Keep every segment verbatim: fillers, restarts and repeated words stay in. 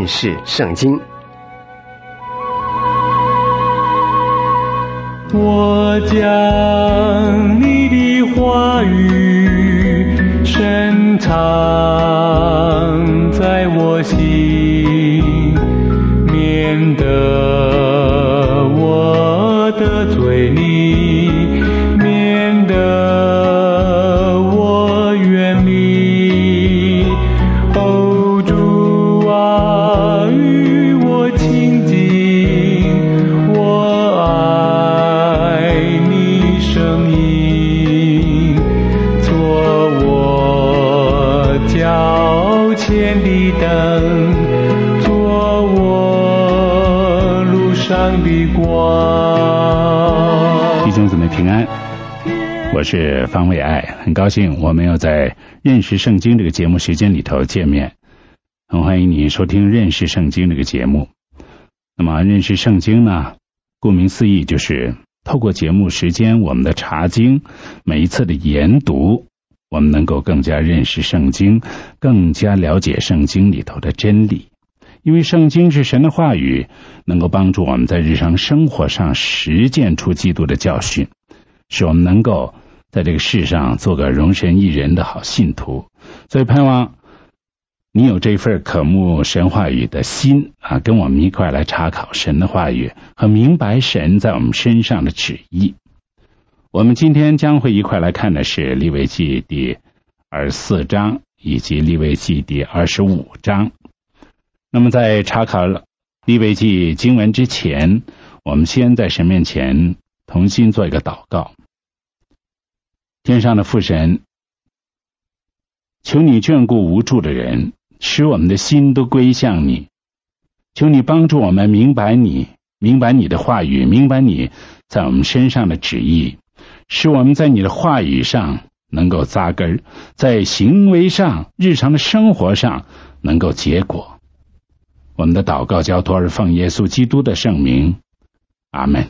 认识圣经。 我将你的话语深藏在我心，免得我得罪你，免得我远离。哦，主啊，与我亲近，我爱你声音，做我脚前的灯，做我路上的光。 弟兄姊妹平安，我是方伟爱，很高兴我们要在认识圣经这个节目时间里头见面，很欢迎你收听认识圣经这个节目。那么认识圣经呢，顾名思义就是透过节目时间我们的查经，每一次的研读，我们能够更加认识圣经，更加了解圣经里头的真理。因为圣经是神的话语，能够帮助我们在日常生活上实践出基督的教训，使我们能够在这个世上做个容神益人的好信徒。所以盼望你有这份渴慕神话语的心啊，跟我们一块来查考神的话语和明白神在我们身上的旨意。我们今天将会一块来看的是利未记第二十四章以及利未记第二十五章。那么在查考利未记经文之前，我们先在神面前同心做一个祷告。天上的父神，求你眷顾无助的人，使我们的心都归向你。求你帮助我们明白你，明白你的话语，明白你在我们身上的旨意，使我们在你的话语上能够扎根，在行为上，日常的生活上能够结果。我们的祷告交托是奉耶稣基督的圣名，阿们。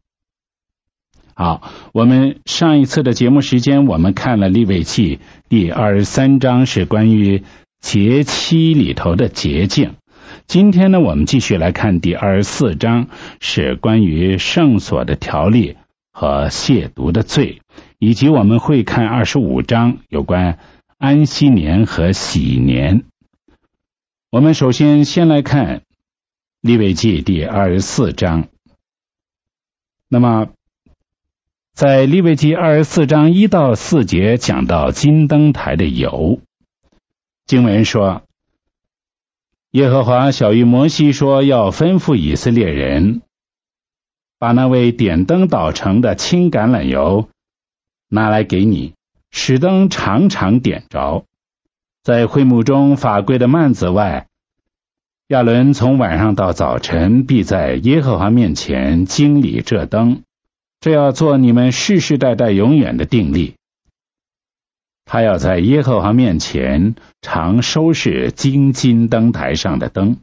好，我们上一次的节目时间，我们看了利未记第二十三章，是关于节期里头的洁净。今天呢，我们继续来看第二十四章，是关于圣所的条例和亵渎的罪，以及我们会看二十五章有关安息年和喜年。我们首先先来看利未记第二十四章。那么在利未记二十四章一到四节讲到金灯台的油。经文说，耶和华晓谕摩西说，要吩咐以色列人把那为点灯捣成的青橄榄油拿来给你，使灯常常点着。在会幕中法柜的幔子外，亚伦从晚上到早晨必在耶和华面前经理这灯，这要做你们世世代代永远的定例。他要在耶和华面前常收拾金金灯台上的灯。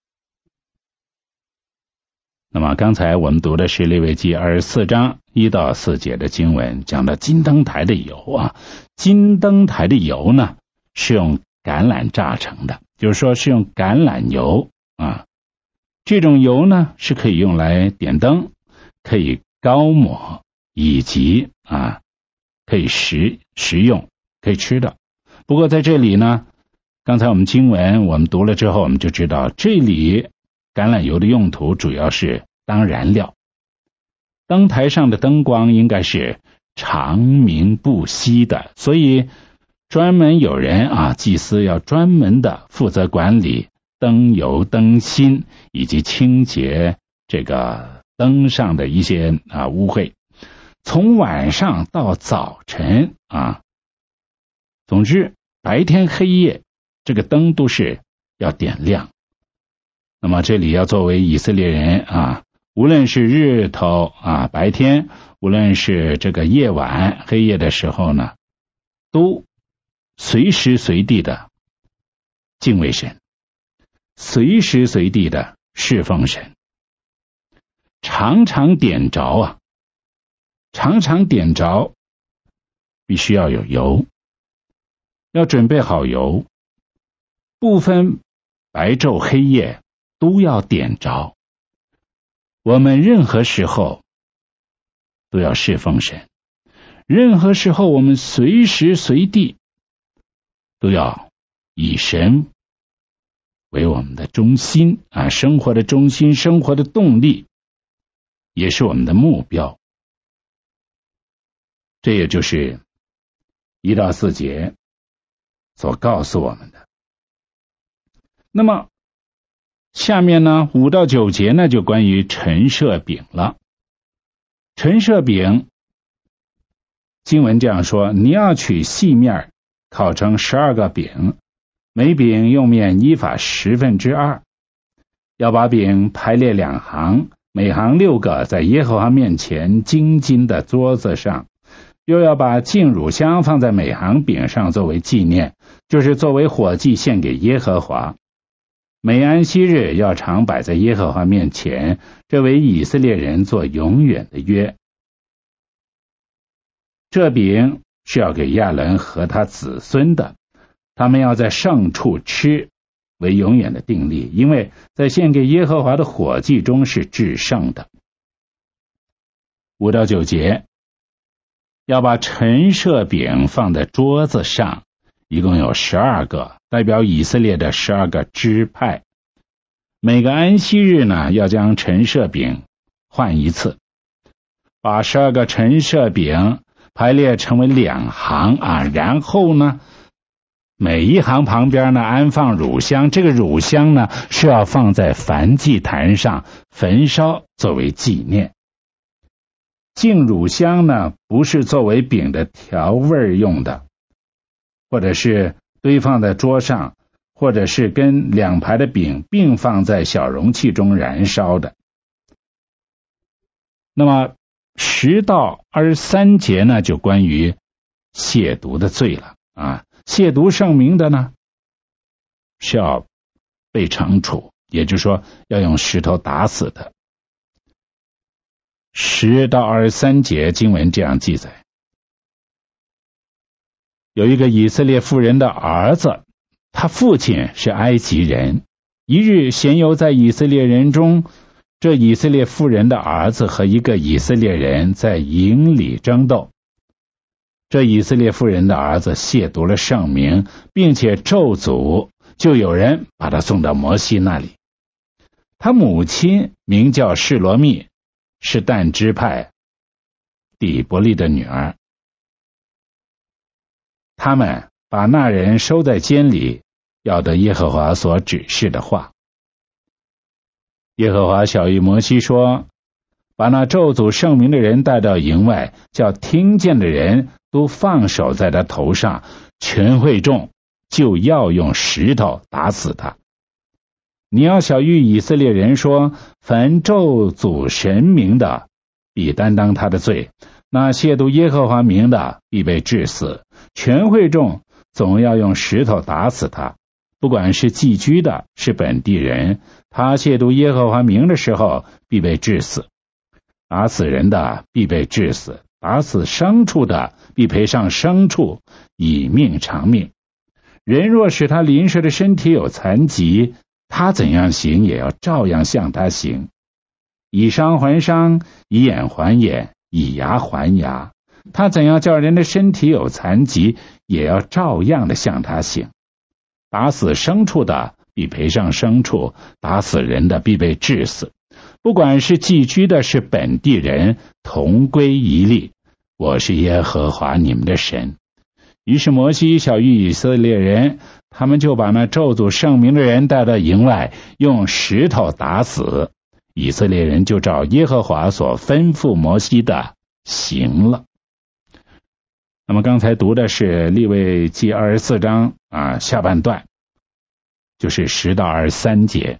那么刚才我们读的是利未记二十四章一到四节的经文，讲到金灯台的油啊，金灯台的油呢是用橄榄榨成的，就是说是用橄榄油啊。这种油呢是可以用来点灯，可以膏抹，以及啊可以食食用，可以吃的。不过在这里呢，刚才我们经文我们读了之后，我们就知道这里橄榄油的用途主要是当燃料。灯台上的灯光应该是长明不息的，所以专门有人啊，祭司要专门的负责管理灯油灯芯，以及清洁这个灯上的一些啊污秽，从晚上到早晨啊，总之白天黑夜这个灯都是要点亮。那么这里要作为以色列人啊，无论是日头啊白天，无论是这个夜晚黑夜的时候呢，都随时随地的敬畏神，随时随地的侍奉神，常常点着啊，常常点着，必须要有油，要准备好油，不分白昼黑夜都要点着。我们任何时候都要侍奉神，任何时候我们随时随地都要以神为我们的中心啊，生活的中心，生活的动力，也是我们的目标。这也就是一到四节所告诉我们的。那么下面呢，五到九节呢，就关于陈设饼了。陈设饼，经文这样说：你要取细面烤成十二个饼，每饼用面依法十分之二，要把饼排列两行，每行六个，在耶和华面前金金的桌子上，又要把净乳香放在每行饼上作为纪念，就是作为火祭献给耶和华。每安息日要常摆在耶和华面前，这为以色列人做永远的约。这饼是要给亚伦和他子孙的，他们要在圣处吃，为永远的定例，因为在献给耶和华的火祭中是至圣的。五到九节，要把陈设饼放在桌子上，一共有十二个，代表以色列的十二个支派。每个安息日呢，要将陈设饼换一次，把十二个陈设饼排列成为两行啊，然后呢，每一行旁边呢安放乳香，这个乳香呢是要放在燔祭坛上焚烧作为纪念。净乳香呢不是作为饼的调味用的，或者是堆放在桌上，或者是跟两排的饼并放在小容器中燃烧的。那么十到二十三节呢，就关于亵渎的罪了啊。亵渎圣名的呢，是要被惩处，也就是说要用石头打死的。十到二十三节经文这样记载：有一个以色列妇人的儿子，他父亲是埃及人。一日闲游在以色列人中，这以色列妇人的儿子和一个以色列人在营里争斗。这以色列妇人的儿子亵渎了圣名，并且咒诅，就有人把他送到摩西那里。他母亲名叫示罗密，是但支派底伯利的女儿。他们把那人收在监里，要得耶和华所指示的话。耶和华晓谕摩西说：把那咒诅圣名的人带到营外，叫听见的人都放手在他头上，全会众就要用石头打死他。你要晓谕以色列人说：凡咒诅神名的，必担当他的罪；那亵渎耶和华名的，必被治死。全会众总要用石头打死他，不管是寄居的，是本地人，他亵渎耶和华名的时候，必被治死。打死人的必被治死，打死牲畜的必赔上牲畜，以命偿命。人若使他邻舍的身体有残疾，他怎样行，也要照样向他行。以伤还伤，以眼还眼，以牙还牙。他怎样叫人的身体有残疾，也要照样的向他行。打死牲畜的必赔上牲畜，打死人的必被治死。不管是寄居的，是本地人，同归一例。我是耶和华你们的神。于是摩西晓谕以色列人，他们就把那咒诅圣名的人带到营外，用石头打死。以色列人就照耶和华所吩咐摩西的行了。那么刚才读的是利未记二十四章啊下半段，就是十到二十三节。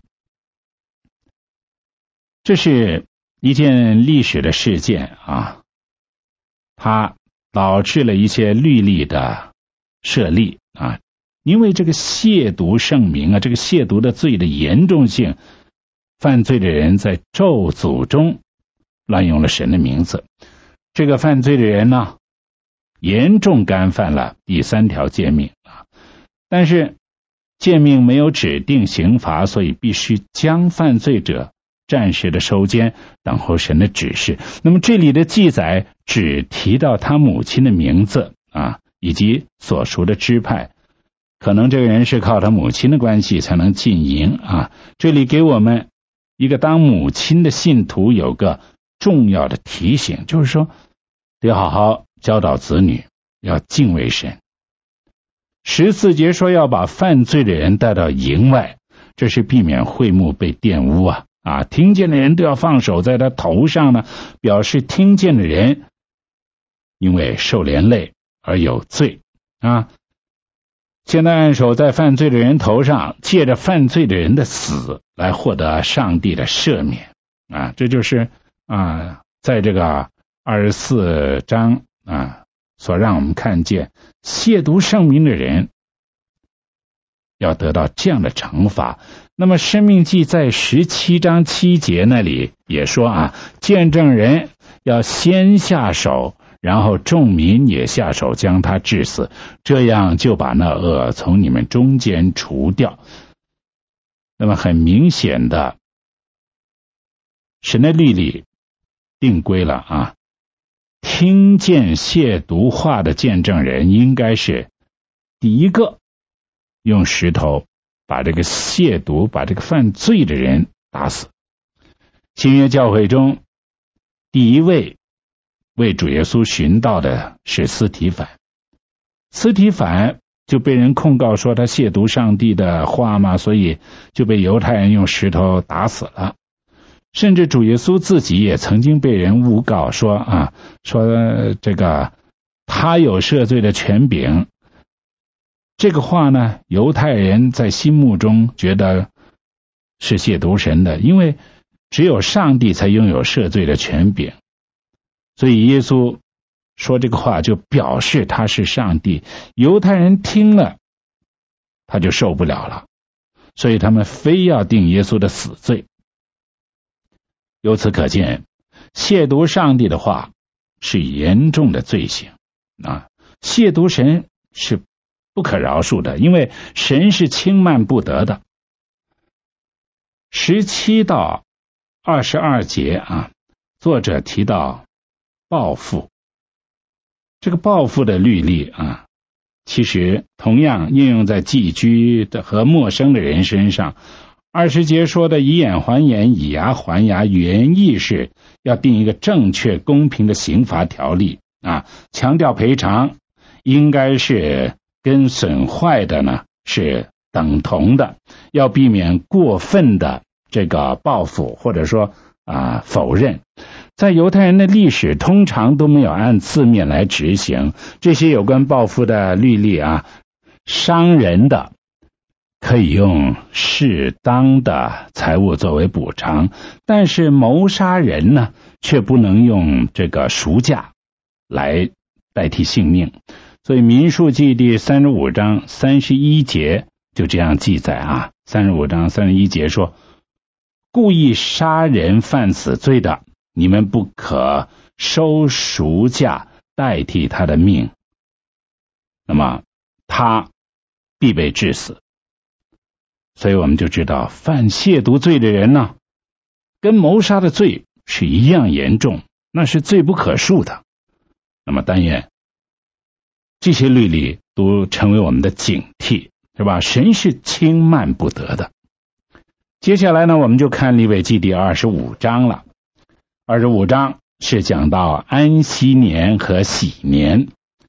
这是一件历史的事件啊，它导致了一些律例的设立啊，因为这个亵渎圣名啊，这个亵渎的罪的严重性，犯罪的人在咒诅中乱用了神的名字。这个犯罪的人呢，严重干犯了第三条诫命啊。但是诫命没有指定刑罚，所以必须将犯罪者暂时的收监，等候神的指示。那么这里的记载只提到他母亲的名字啊，以及所属的支派，可能这个人是靠他母亲的关系才能进营啊。这里给我们一个当母亲的信徒有个重要的提醒，就是说得好好教导子女，要敬畏神。十四节说要把犯罪的人带到营外，这是避免会幕被玷污啊啊！听见的人都要放手在他头上呢，表示听见的人因为受连累而有罪啊。现在按手在犯罪的人头上，借着犯罪的人的死来获得上帝的赦免啊！这就是啊，在这个二十四章啊所让我们看见亵渎圣名的人要得到这样的惩罚。那么申命记在十七章七节那里也说啊，见证人要先下手，然后众民也下手将他治死，这样就把那恶从你们中间除掉。那么很明显的，神的律例定规了啊，听见亵渎话的见证人应该是第一个用石头把这个亵渎把这个犯罪的人打死。新约教会中第一位为主耶稣殉道的是司提反，司提反就被人控告说他亵渎上帝的话嘛，所以就被犹太人用石头打死了。甚至主耶稣自己也曾经被人诬告说啊，说这个他有赦罪的权柄。这个话呢，犹太人在心目中觉得是亵渎神的，因为只有上帝才拥有赦罪的权柄，所以耶稣说这个话就表示他是上帝。犹太人听了他就受不了了，所以他们非要定耶稣的死罪。由此可见，亵渎上帝的话是严重的罪行啊！亵渎神是不可饶恕的，因为神是轻慢不得的。十七到二十二节啊，作者提到报复。这个报复的律例啊，其实同样应用在寄居的和陌生的人身上。二十节说的以眼还眼，以牙还牙，原意是要定一个正确公平的刑罚条例啊，强调赔偿应该是跟损坏的呢是等同的，要避免过分的这个报复或者说啊否认。在犹太人的历史通常都没有按字面来执行这些有关报复的律例啊，伤人的可以用适当的财物作为补偿，但是谋杀人呢，却不能用这个赎价来代替性命。所以民数记第三十五章三十一节就这样记载啊，三十五章三十一节说，故意杀人犯死罪的，你们不可收赎价代替他的命，那么他必被致死。所以我们就知道犯亵渎罪的人呢，跟谋杀的罪是一样严重，那是罪不可恕的。那么但愿这些律例都成为我们的警惕，是吧？神是轻慢不得的。接下来呢，我们就看利未记第二十五章了。二十五章是讲到安息年和喜年。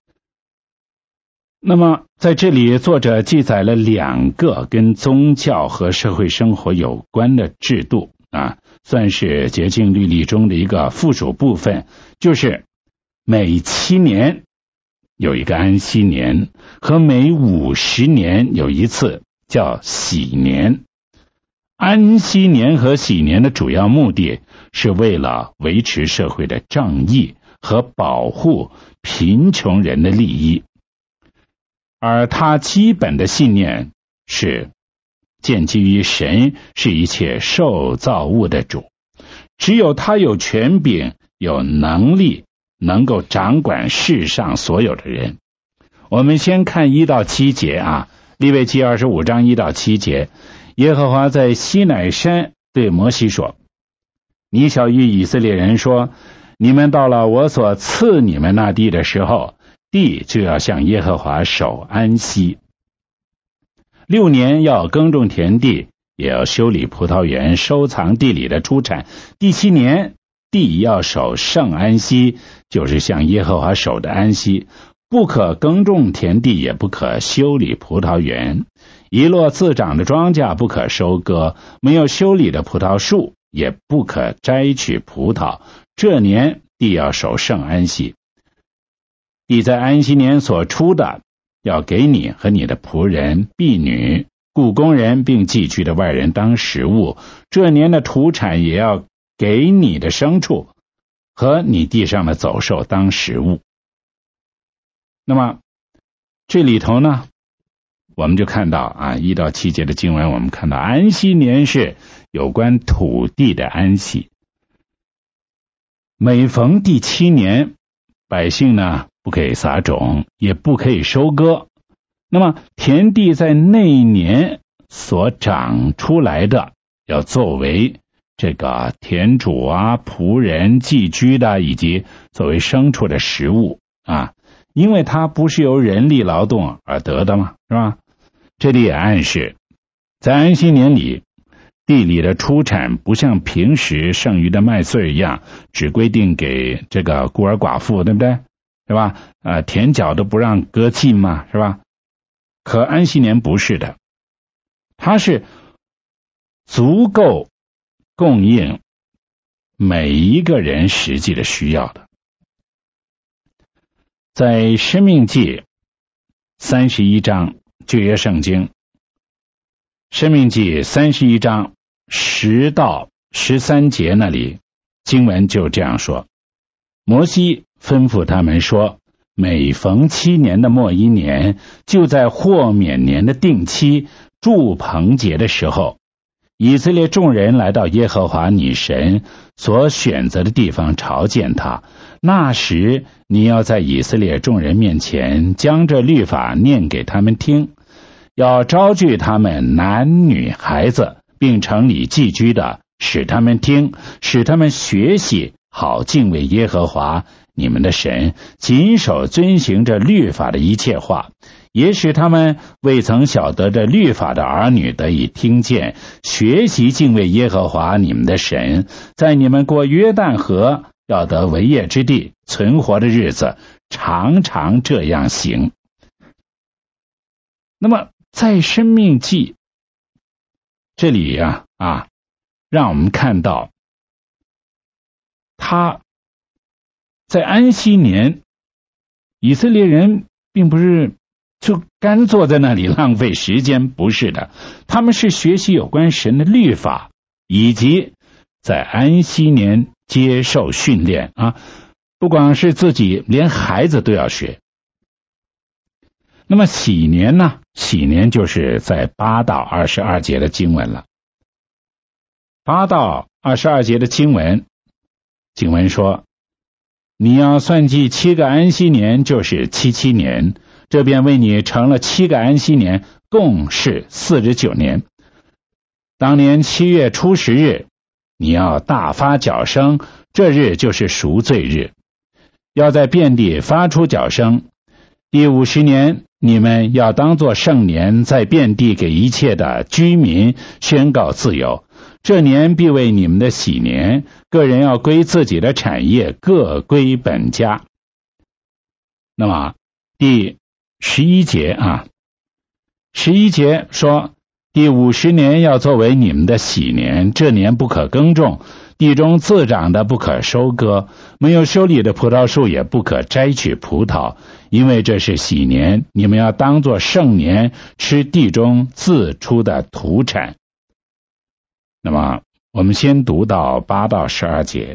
那么在这里作者记载了两个跟宗教和社会生活有关的制度啊，算是洁净律例中的一个附属部分，就是每七年有一个安息年，和每五十年有一次叫喜年。安息年和喜年的主要目的是为了维持社会的正义和保护贫穷人的利益，而他基本的信念是建基于神是一切受造物的主，只有他有权柄有能力能够掌管世上所有的人。我们先看一到七节啊， 利未记二十五章一到七节，耶和华在西乃山对摩西说，你小谕以色列人说，你们到了我所赐你们那地的时候，地就要向耶和华守安息。六年要耕种田地，也要修理葡萄园，收藏地里的出产。第七年，地要守圣安息，就是向耶和华守的安息，不可耕种田地，也不可修理葡萄园。一落自长的庄稼不可收割，没有修理的葡萄树也不可摘取葡萄。这年地要守圣安息。地在安息年所出的，要给你和你的仆人、婢女、雇工人并寄居的外人当食物。这年的土产也要给你的牲畜和你地上的走兽当食物。那么这里头呢，我们就看到啊，一到七节的经文，我们看到安息年是有关土地的安息。每逢第七年，百姓呢不可以撒种，也不可以收割。那么田地在那一年所长出来的，要作为这个田主啊、仆人、寄居的以及作为牲畜的食物啊，因为它不是由人力劳动而得的嘛，是吧？这里也暗示，在安息年里，地里的出产不像平时剩余的麦穗一样，只规定给这个孤儿寡妇，对不对？是吧？呃，田角都不让割尽嘛，是吧？可安息年不是的，它是足够供应每一个人实际的需要的。在申命记三十一章，旧约圣经申命记三十一章十到十三节那里，经文就这样说，摩西吩咐他们说，每逢七年的末一年，就在豁免年的定期住棚节的时候，以色列众人来到耶和华你神所选择的地方朝见他。那时你要在以色列众人面前将这律法念给他们听，要招聚他们男女孩子并城里寄居的，使他们听，使他们学习，好敬畏耶和华你们的神，谨守遵行这律法的一切话，也使他们未曾晓得这律法的儿女得以听见，学习敬畏耶和华你们的神，在你们过约旦河要得为业之地存活的日子，常常这样行。那么在申命记这里啊啊，让我们看到他在安息年，以色列人并不是就干坐在那里浪费时间，不是的，他们是学习有关神的律法，以及在安息年接受训练啊，不光是自己，连孩子都要学。那么喜年呢？喜年就是在八到二十二节的经文了。八到二十二节的经文，经文说，你要算计七个安息年，就是七七年，这便为你成了七个安息年，共是四十九年。当年七月初十日，你要大发角声，这日就是赎罪日，要在遍地发出角声。第五十年，你们要当作圣年，在遍地给一切的居民宣告自由。这年必为你们的喜年，个人要归自己的产业，各归本家。那么第十一节啊，十一节说，第五十年要作为你们的喜年，这年不可耕种，地中自长的不可收割，没有修理的葡萄树也不可摘取葡萄，因为这是喜年，你们要当作圣年，吃地中自出的土产。那么我们先读到八到十二节。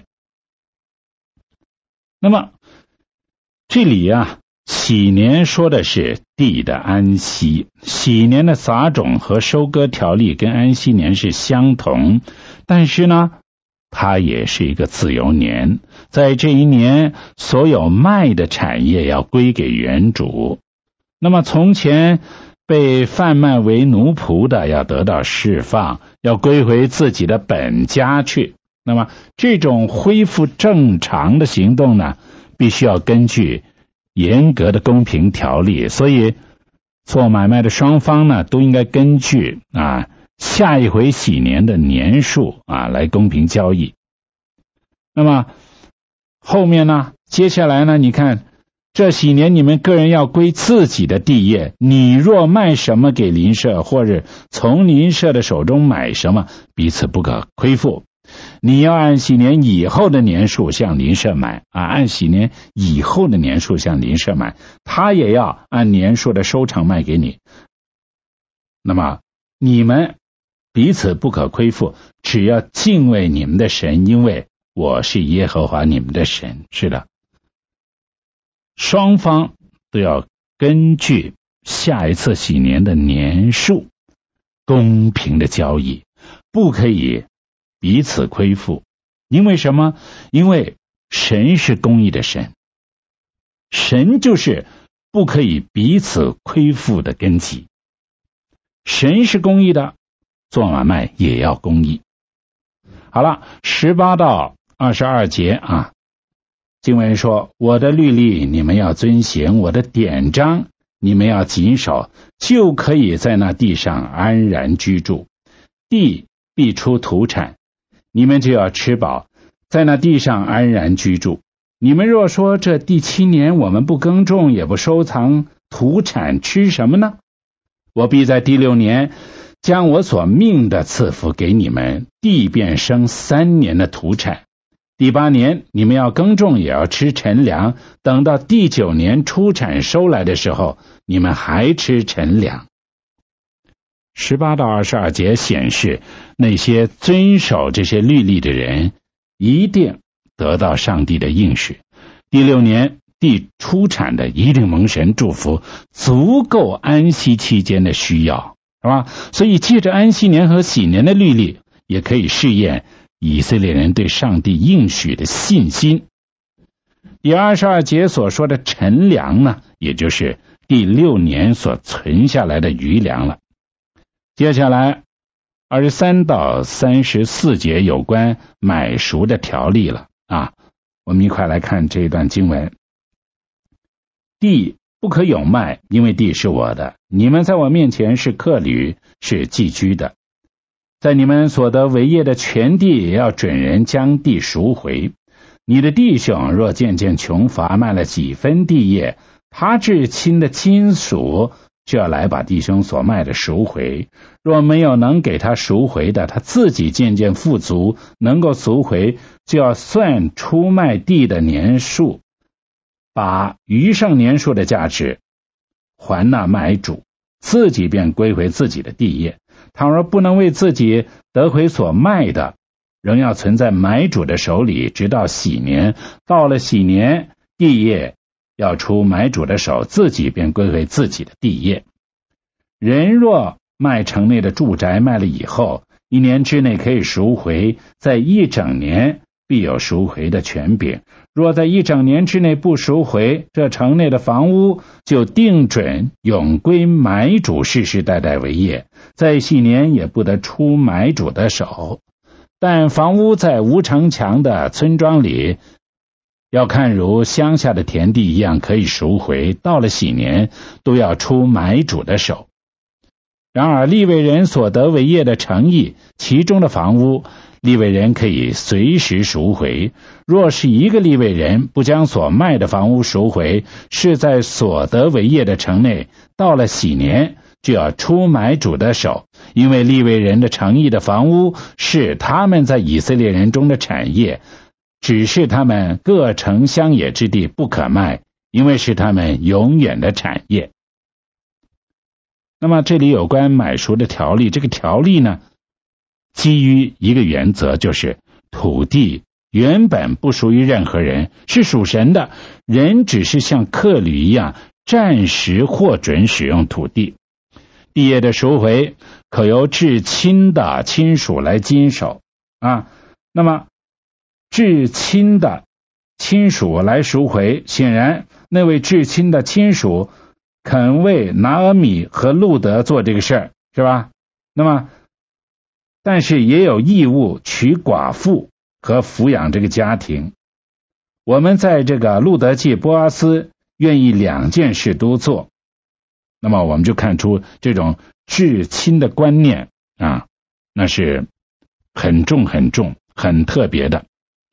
那么这里啊，喜年说的是地的安息，喜年的撒种和收割条例跟安息年是相同，但是呢它也是一个自由年，在这一年所有麦的产业要归给原主。那么从前被贩卖为奴仆的要得到释放，要归回自己的本家去。那么这种恢复正常的行动呢，必须要根据严格的公平条例，所以做买卖的双方呢，都应该根据啊下一回喜年的年数啊来公平交易。那么后面呢，接下来呢，你看这喜年你们个人要归自己的地业，你若卖什么给邻舍，或者从邻舍的手中买什么，彼此不可亏负。你要按喜年以后的年数向邻舍买啊，按喜年以后的年数向邻舍买，他也要按年数的收成卖给你。那么你们彼此不可亏负，只要敬畏你们的神，因为我是耶和华你们的神。是的，双方都要根据下一次喜年的年数公平的交易，不可以彼此亏负。因为什么？因为神是公义的神，神就是不可以彼此亏负的根基。神是公义的，做买卖也要公义。好了，十八到二十二节啊，经文说，我的律例你们要遵行，我的典章你们要谨守，就可以在那地上安然居住，地必出土产，你们就要吃饱，在那地上安然居住。你们若说，这第七年我们不耕种，也不收藏土产，吃什么呢？我必在第六年将我所命的赐福给你们，地便生三年的土产。第八年你们要耕种，也要吃陈粮，等到第九年出产收来的时候，你们还吃陈粮。十八到二十二节显示，那些遵守这些律例的人一定得到上帝的应许。第六年地出产的一定蒙神祝福，足够安息期间的需要，是吧？所以借着安息年和喜年的律例，也可以试验以色列人对上帝应许的信心。第二十二节所说的陈粮呢，也就是第六年所存下来的余粮了。接下来二十三到三十四节有关买赎的条例了啊，我们一块来看这一段经文。地不可有卖，因为地是我的，你们在我面前是客旅，是寄居的。在你们所得为业的全地，也要准人将地赎回。你的弟兄若渐渐穷乏，卖了几分地业，他至亲的亲属就要来把弟兄所卖的赎回。若没有能给他赎回的，他自己渐渐富足，能够赎回，就要算出卖地的年数，把余剩年数的价值还那买主，自己便归回自己的地业。倘若不能为自己得回所卖的，仍要存在买主的手里，直到喜年。到了喜年，地业要出买主的手，自己便归回自己的地业。人若卖城内的住宅，卖了以后，一年之内可以赎回，在一整年必有赎回的权柄。若在一整年之内不赎回，这城内的房屋就定准永归买主，世世代代为业，在喜年也不得出买主的手。但房屋在无城墙的村庄里，要看如乡下的田地一样可以赎回，到了喜年都要出买主的手。然而利未人所得为业的城邑，其中的房屋，利未人可以随时赎回。若是一个利未人不将所卖的房屋赎回，是在所得为业的城内，到了喜年就要出买主的手，因为利未人的城邑的房屋是他们在以色列人中的产业，只是他们各城乡野之地不可卖，因为是他们永远的产业。那么这里有关买赎的条例，这个条例呢，基于一个原则，就是土地原本不属于任何人，是属神的，人只是像客旅一样暂时获准使用土地。地业的赎回可由至亲的亲属来经手啊。那么至亲的亲属来赎回，显然那位至亲的亲属肯为拿俄米和路德做这个事儿，是吧？那么但是也有义务娶寡妇和抚养这个家庭。我们在这个路德记，波阿斯愿意两件事都做，那么我们就看出这种至亲的观念啊，那是很重很重很特别的。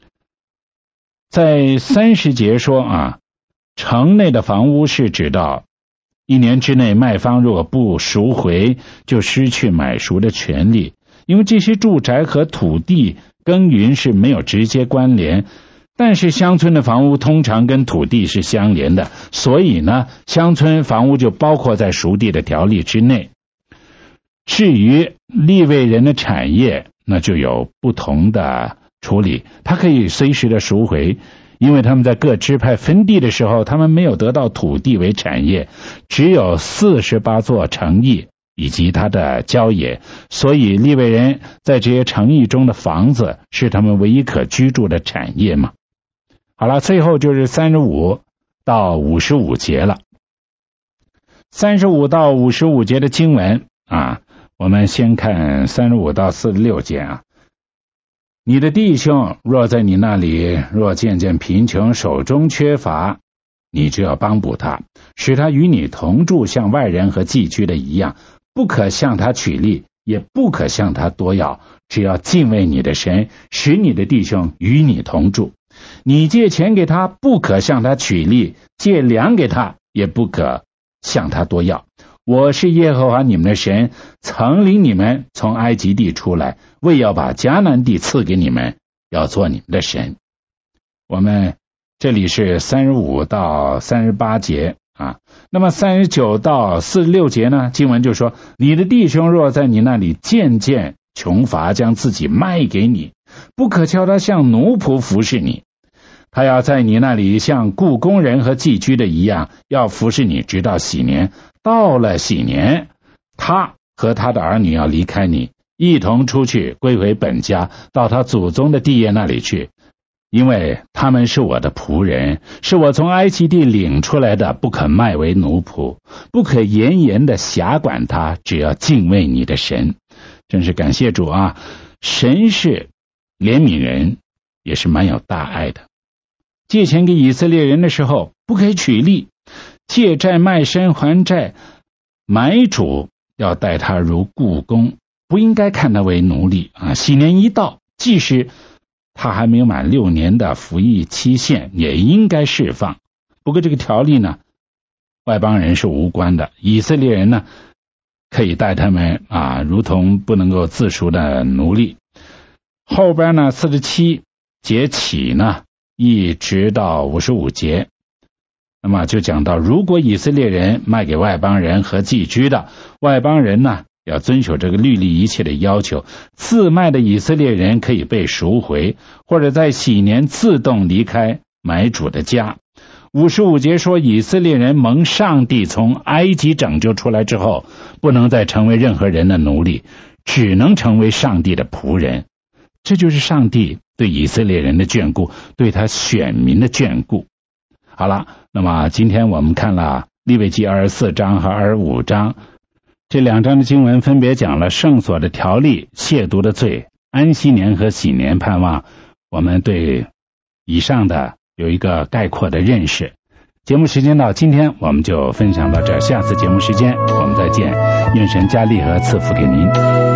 在三十节说啊，城内的房屋是指到一年之内卖方若不赎回，就失去买赎的权利。因为这些住宅和土地耕耘是没有直接关联，但是乡村的房屋通常跟土地是相连的，所以呢，乡村房屋就包括在赎地的条例之内。至于利未人的产业，那就有不同的处理，他可以随时的赎回，因为他们在各支派分地的时候，他们没有得到土地为产业，只有四十八座城邑以及他的郊野，所以利未人在这些城邑中的房子是他们唯一可居住的产业嘛。好了，最后就是三十五到五十五节了。三十五到五十五节的经文啊，我们先看三十五到四十六节啊。你的弟兄若在你那里若渐渐贫穷，手中缺乏，你就要帮补他，使他与你同住，像外人和寄居的一样，不可向他取利，也不可向他多要，只要敬畏你的神，使你的弟兄与你同住。你借钱给他，不可向他取利，借粮给他，也不可向他多要。我是耶和华你们的神，曾领你们从埃及地出来，为要把迦南地赐给你们，要做你们的神。我们这里是三十五到三十八节啊，那么三十九到四十六节呢，经文就说，你的弟兄若在你那里渐渐穷乏，将自己卖给你，不可叫他像奴仆服侍你，他要在你那里像雇工人和寄居的一样，要服侍你直到禧年。到了禧年，他和他的儿女要离开你，一同出去归回本家，到他祖宗的地业那里去，因为他们是我的仆人，是我从埃及地领出来的，不可卖为奴仆，不可严严的辖管他，只要敬畏你的神。真是感谢主啊，神是怜悯人，也是蛮有大爱的。借钱给以色列人的时候，不可以取利，借债卖身还债，买主要待他如雇工，不应该看他为奴隶啊。禧年一到，即使他还没有满六年的服役期限，也应该释放。不过这个条例呢，外邦人是无关的，以色列人呢，可以待他们啊，如同不能够自赎的奴隶。后边呢，四十七节起呢，一直到五十五节，那么就讲到，如果以色列人卖给外邦人和寄居的，外邦人呢要遵守这个律例一切的要求，自卖的以色列人可以被赎回，或者在禧年自动离开买主的家。五十五节说，以色列人蒙上帝从埃及拯救出来之后，不能再成为任何人的奴隶，只能成为上帝的仆人。这就是上帝对以色列人的眷顾，对他选民的眷顾。好了，那么今天我们看了利未记二十四章和二十五章，这两章的经文分别讲了圣所的条例、亵渎的罪、安息年和禧年盼望。我们对以上的有一个概括的认识。节目时间到，今天我们就分享到这，下次节目时间我们再见，愿神加力和赐福给您。